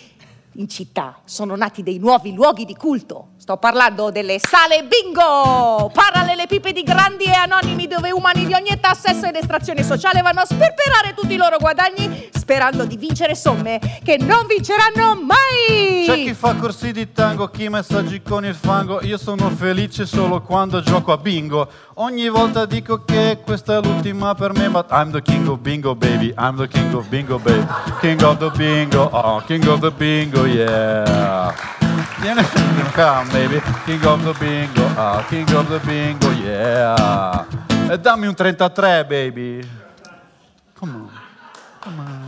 in città sono nati dei nuovi luoghi di culto. Sto parlando delle sale bingo, parallelepipedi grandi e anonimi dove umani di ogni età, sesso ed estrazione sociale vanno a sperperare tutti i loro guadagni sperando di vincere somme che non vinceranno mai. C'è chi fa corsi di tango, chi messaggi con il fango. Io sono felice solo quando gioco a bingo. Ogni volta dico che questa è l'ultima per me, but I'm the king of bingo, baby. I'm the king of bingo, baby. King of the bingo, oh, king of the bingo, yeah. Viene, come baby. King of the bingo, oh, king of the bingo, yeah. E dammi un trentatré, baby. Come on, come on.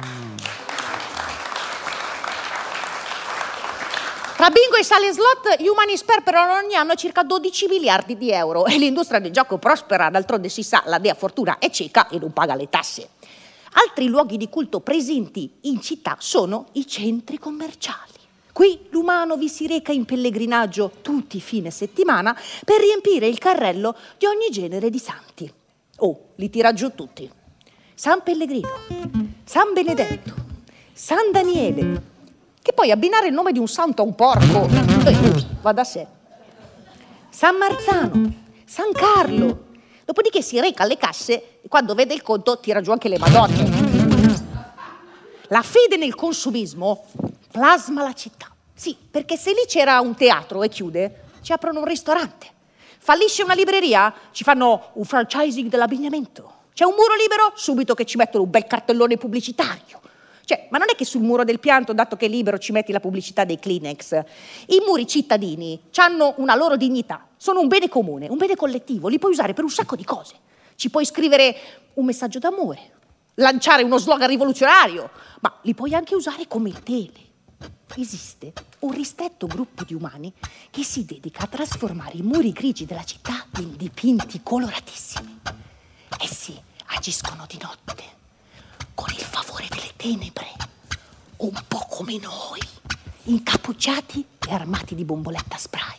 Tra bingo e sale slot, gli umani sperperano ogni anno circa dodici miliardi di euro e l'industria del gioco prospera, d'altronde si sa, la dea fortuna è cieca e non paga le tasse. Altri luoghi di culto presenti in città sono i centri commerciali. Qui l'umano vi si reca in pellegrinaggio tutti i fine settimana per riempire il carrello di ogni genere di santi. Oh, li tira giù tutti. San Pellegrino, San Benedetto, San Daniele, che poi abbinare il nome di un santo a un porco eh, va da sé. San Marzano, San Carlo. Dopodiché si reca alle casse e quando vede il conto tira giù anche le madonne. La fede nel consumismo plasma la città. Sì, perché se lì c'era un teatro e chiude, ci aprono un ristorante. Fallisce una libreria, ci fanno un franchising dell'abbigliamento. C'è un muro libero, subito che ci mettono un bel cartellone pubblicitario. Cioè, ma non è che sul muro del pianto, dato che è libero, ci metti la pubblicità dei Kleenex. I muri cittadini hanno una loro dignità, sono un bene comune, un bene collettivo, li puoi usare per un sacco di cose. Ci puoi scrivere un messaggio d'amore, lanciare uno slogan rivoluzionario, ma li puoi anche usare come tele. Esiste un ristretto gruppo di umani che si dedica a trasformare i muri grigi della città in dipinti coloratissimi. Essi agiscono di notte, con il favore delle tenebre, un po' come noi, incappucciati e armati di bomboletta spray.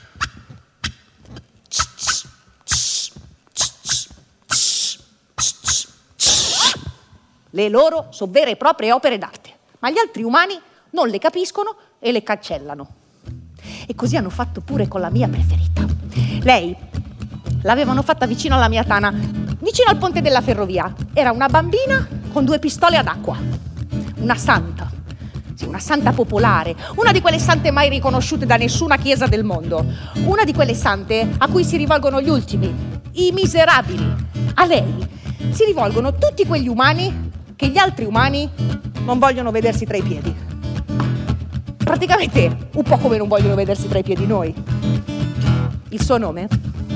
Le loro sono vere e proprie opere d'arte, ma gli altri umani non le capiscono e le cancellano. E così hanno fatto pure con la mia preferita. Lei l'avevano fatta vicino alla mia tana, vicino al ponte della ferrovia. Era una bambina con due pistole ad acqua. Una santa. Sì, una santa popolare. Una di quelle sante mai riconosciute da nessuna chiesa del mondo. Una di quelle sante a cui si rivolgono gli ultimi, i miserabili. A lei si rivolgono tutti quegli umani che gli altri umani non vogliono vedersi tra i piedi. Praticamente un po' come non vogliono vedersi tra i piedi noi. Il suo nome?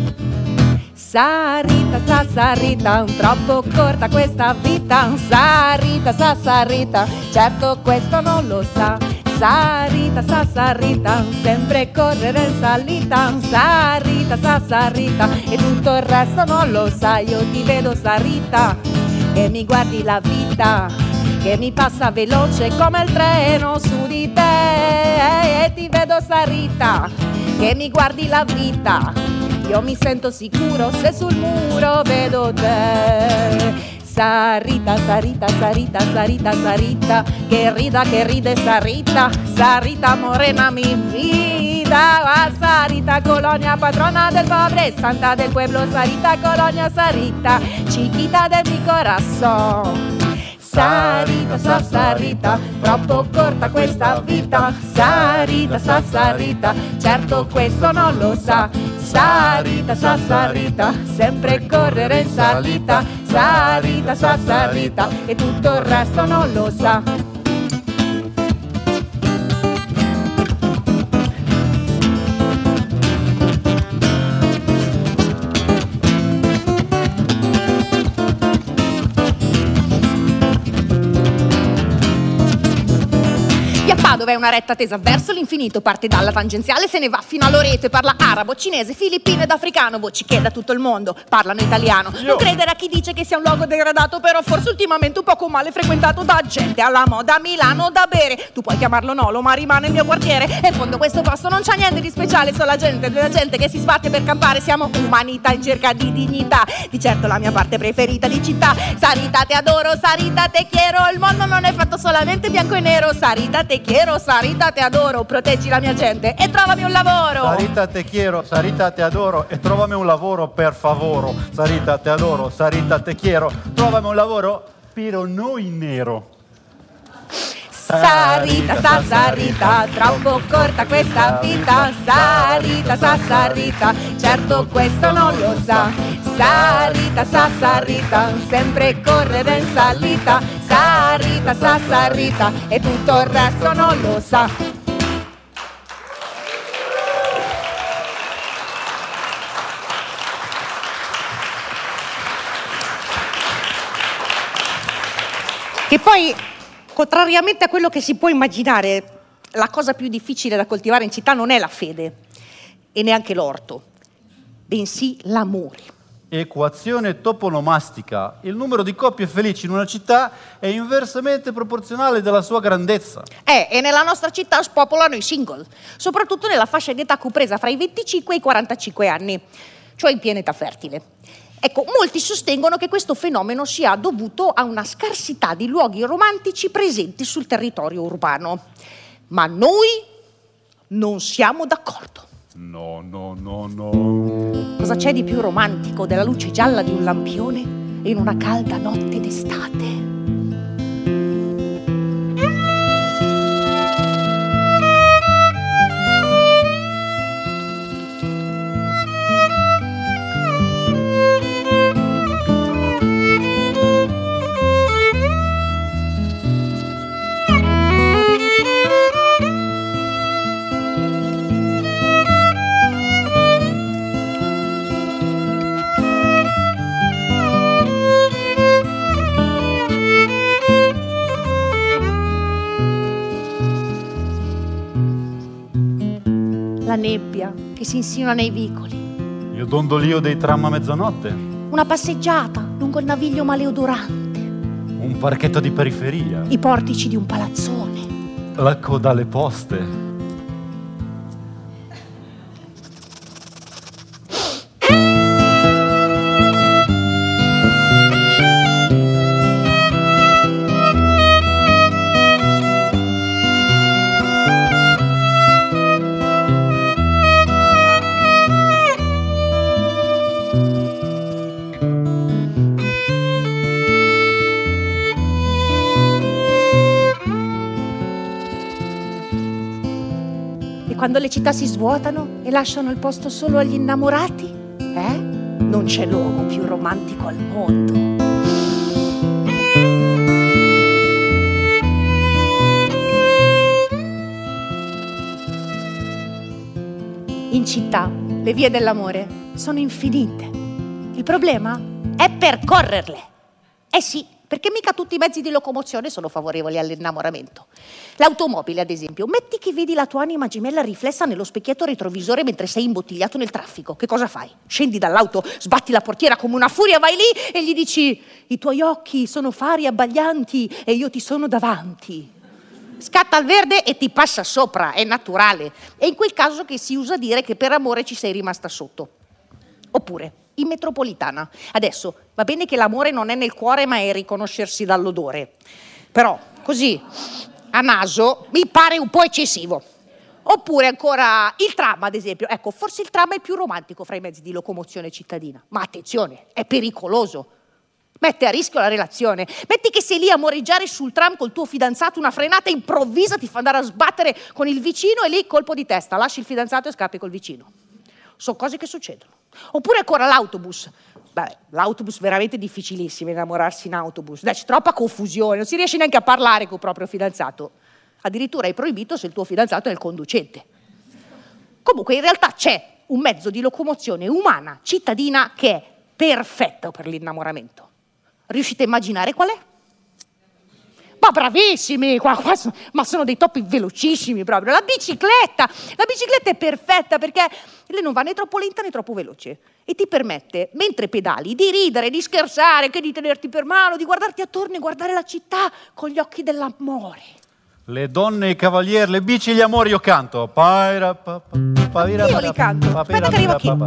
Sarita, sa Sarita, troppo corta questa vita. Sarita, sa Sarita, certo questo non lo sa. Sarita, sa Sarita, sempre correre in salita. Sarita, sa Sarita, e tutto il resto non lo sa. Io ti vedo Sarita, che mi guardi la vita, che mi passa veloce come il treno su di te. E ti vedo Sarita, che mi guardi la vita, io mi sento sicuro se sul muro vedo te. Sarita, Sarita, Sarita, Sarita, Sarita, che rida, che ride Sarita. Sarita morena mi vida. Sarita, colonia patrona del pobre, santa del pueblo. Sarita, colonia Sarita, chiquita de mi corazón. Sarita, sa Sarita, troppo corta questa vita. Sarita, sa Sarita, certo questo non lo sa. Sarita, sa Sarita, sempre correre in salita. Sarita, sa Sarita, e tutto il resto non lo sa. Dove è una retta tesa verso l'infinito, parte dalla tangenziale, se ne va fino all'Oriente, parla arabo, cinese, filippino ed africano, voci che da tutto il mondo parlano italiano. Non credere a chi dice che sia un luogo degradato, però forse ultimamente un poco male frequentato da gente alla moda, a Milano da bere. Tu puoi chiamarlo Nolo, ma rimane il mio quartiere. E in fondo questo posto non c'ha niente di speciale, solo la gente, della gente che si sbatte per campare. Siamo umanità in cerca di dignità, di certo la mia parte preferita di città. Sarita te adoro, Sarita te quiero, il mondo non è fatto solamente bianco e nero. Sarita te quiero, quiero, Sarita te adoro, proteggi la mia gente e trovami un lavoro. Sarita te quiero, Sarita te adoro e trovami un lavoro per favoro. Sarita te adoro, Sarita te quiero, trovami un lavoro, però no in nero. Sarita, sa Sarita, troppo corta questa vita. Sarita, sa Sarita, certo questo non lo sa. Sarita, sa Sarita, sempre correre in salita. Sarita, sa Sarita, e tutto il resto non lo sa. Che poi, contrariamente a quello che si può immaginare, la cosa più difficile da coltivare in città non è la fede e neanche l'orto, bensì l'amore. Equazione toponomastica. Il numero di coppie felici in una città è inversamente proporzionale della sua grandezza. Eh, e nella nostra città spopolano i single, soprattutto nella fascia di età compresa fra i venticinque e i quarantacinque anni, cioè in piena età fertile. Ecco, molti sostengono che questo fenomeno sia dovuto a una scarsità di luoghi romantici presenti sul territorio urbano. Ma noi non siamo d'accordo. No, no, no, no. Cosa c'è di più romantico della luce gialla di un lampione in una calda notte d'estate? La nebbia che si insinua nei vicoli. Il dondolio dei tram a mezzanotte. Una passeggiata lungo il naviglio maleodorante. Un parchetto di periferia. I portici di un palazzone. La coda alle poste. Quando le città si svuotano e lasciano il posto solo agli innamorati, eh? Non c'è luogo più romantico al mondo. In città le vie dell'amore sono infinite. Il problema è percorrerle. Eh sì, perché mica tutti i mezzi di locomozione sono favorevoli all'innamoramento. L'automobile, ad esempio, metti che vedi la tua anima gemella riflessa nello specchietto retrovisore mentre sei imbottigliato nel traffico. Che cosa fai? Scendi dall'auto, sbatti la portiera come una furia, vai lì e gli dici: i tuoi occhi sono fari abbaglianti e io ti sono davanti. Scatta al verde e ti passa sopra, è naturale. È in quel caso che si usa dire che per amore ci sei rimasta sotto. Oppure, in metropolitana. Adesso, va bene che l'amore non è nel cuore ma è riconoscersi dall'odore. Però, così, a naso, mi pare un po' eccessivo. Oppure ancora il tram, ad esempio. Ecco, forse il tram è il più romantico fra i mezzi di locomozione cittadina. Ma attenzione, è pericoloso. Mette a rischio la relazione. Metti che sei lì a moreggiare sul tram col tuo fidanzato, una frenata improvvisa ti fa andare a sbattere con il vicino e lì colpo di testa. Lasci il fidanzato e scappi col vicino. Sono cose che succedono. Oppure ancora l'autobus. Beh, l'autobus è veramente difficilissimo innamorarsi in autobus. Dai, c'è troppa confusione, non si riesce neanche a parlare con il proprio fidanzato. Addirittura è proibito se il tuo fidanzato è il conducente. Comunque in realtà c'è un mezzo di locomozione umana, cittadina, che è perfetto per l'innamoramento. Riuscite a immaginare qual è? Ma bravissimi, qua, qua, ma sono dei topi velocissimi proprio. La bicicletta, la bicicletta è perfetta perché lei non va né troppo lenta né troppo veloce e ti permette, mentre pedali, di ridere, di scherzare, che di tenerti per mano, di guardarti attorno e guardare la città con gli occhi dell'amore. Le donne, i cavalieri, le bici, gli amori, io canto. Paira, pa, pa, papira, Io li canto. Aspetta che arrivo qui. Un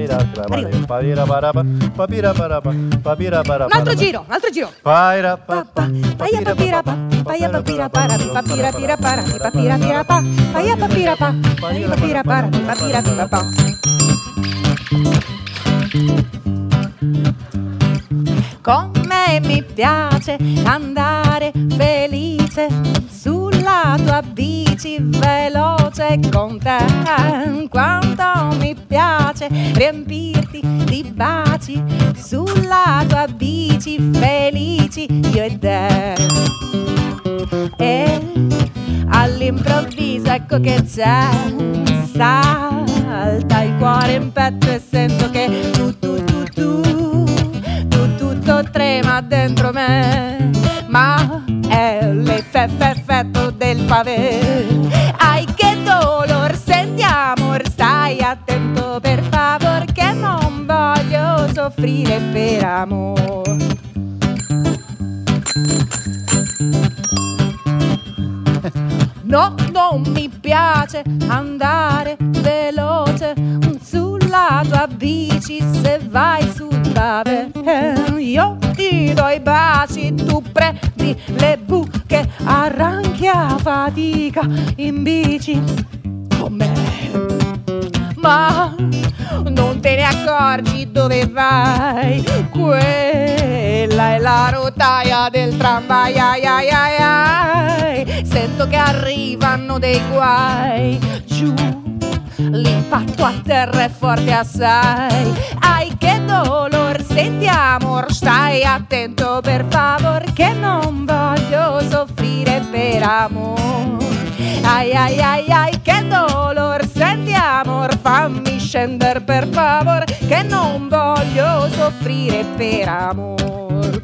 altro giro, un altro giro. Paira, pa, pa, Paia papira pa, paia papira para, papira pira para, papira pira pa, paia papira pa, paia papira para, papira pira pa. Come mi piace andare felice sulla tua bici veloce con te. Quanto mi piace riempirti di baci sulla tua bici felici io e te. E all'improvviso ecco che c'è, salta il cuore in petto e sento che tu tu tu tu tu tutto trema dentro me, ma è l'effetto del pavé. Ai che dolor senti amor, stai attento per favor che non voglio soffrire per amor. No, non mi piace andare veloce sulla tua bici se vai sul pave. Io ti do i baci, tu prendi le buche, arranchi a fatica in bici con me. Ma non te ne accorgi dove vai, quella è la rotaia del tramvai, ai ai ai ai. Sento che arrivano dei guai, giù l'impatto a terra è forte assai. Ai che dolor senti amor, stai attento per favor che non voglio soffrire per amor. Ai ai ai ai che dolor senti amor, fammi scendere per favor che non voglio soffrire per amor.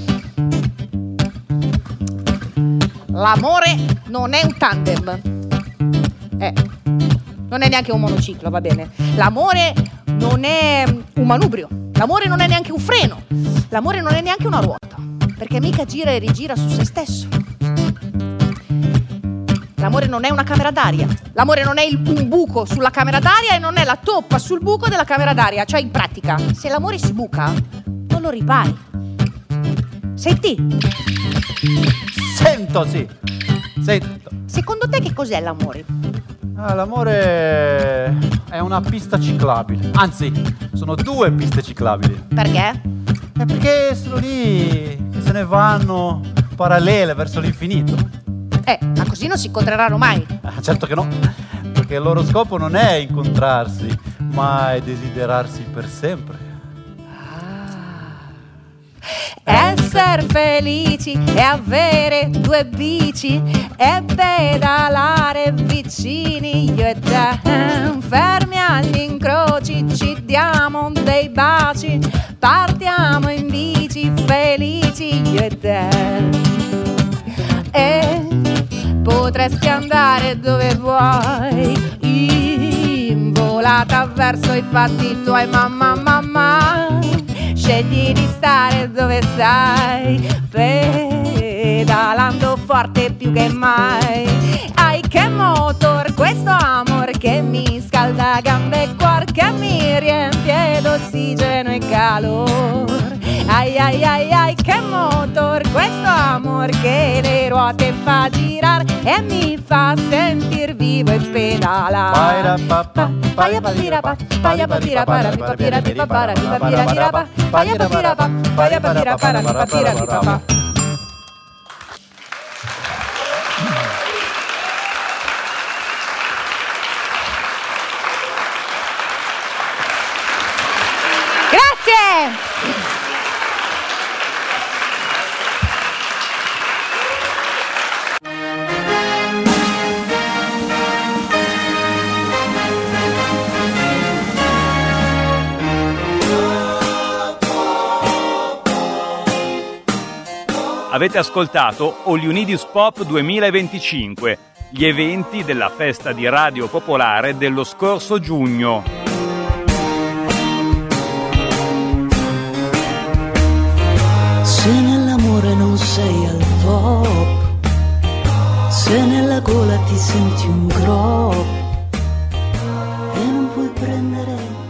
L'amore non è un tandem, eh, non è neanche un monociclo, va bene. L'amore non è un manubrio, l'amore non è neanche un freno, l'amore non è neanche una ruota, perché mica gira e rigira su se stesso. L'amore non è una camera d'aria, l'amore non è il, un buco sulla camera d'aria e non è la toppa sul buco della camera d'aria. Cioè, in pratica, se l'amore si buca, non lo ripari. Senti? Sento, sì. Sento. Secondo te che cos'è l'amore? Ah, l'amore è una pista ciclabile. Anzi, sono due piste ciclabili. Perché? È perché sono lì che se ne vanno parallele verso l'infinito. Eh, ma così non si incontreranno mai. Ah, certo che no, perché il loro scopo non è incontrarsi, ma è desiderarsi per sempre. Essere felici e avere due bici e pedalare vicini io e te, fermi agli incroci, ci diamo dei baci, partiamo in bici felici io e te. E potresti andare dove vuoi, in volata verso i fatti tuoi, mamma mamma. Scegli di stare dove stai, pedalando forte più che mai. Ai che motor, questo amor che mi scalda gambe e cuore, che mi riempie d'ossigeno e calore. Ai ai ai ai che motor, questo amor che le ruote fa girare e mi fa sentir vivo e pedalare. Paia papira pa, paia papira para, mi papira di papara, mi papira di rapa, paia papira pa, paia papira para, mi papira di papà. Grazie! Avete ascoltato All You Need Is Pop duemilaventicinque, gli eventi della festa di Radio Popolare dello scorso giugno. Se nell'amore non sei al top, se nel nella gola ti senti un crop e non puoi prendere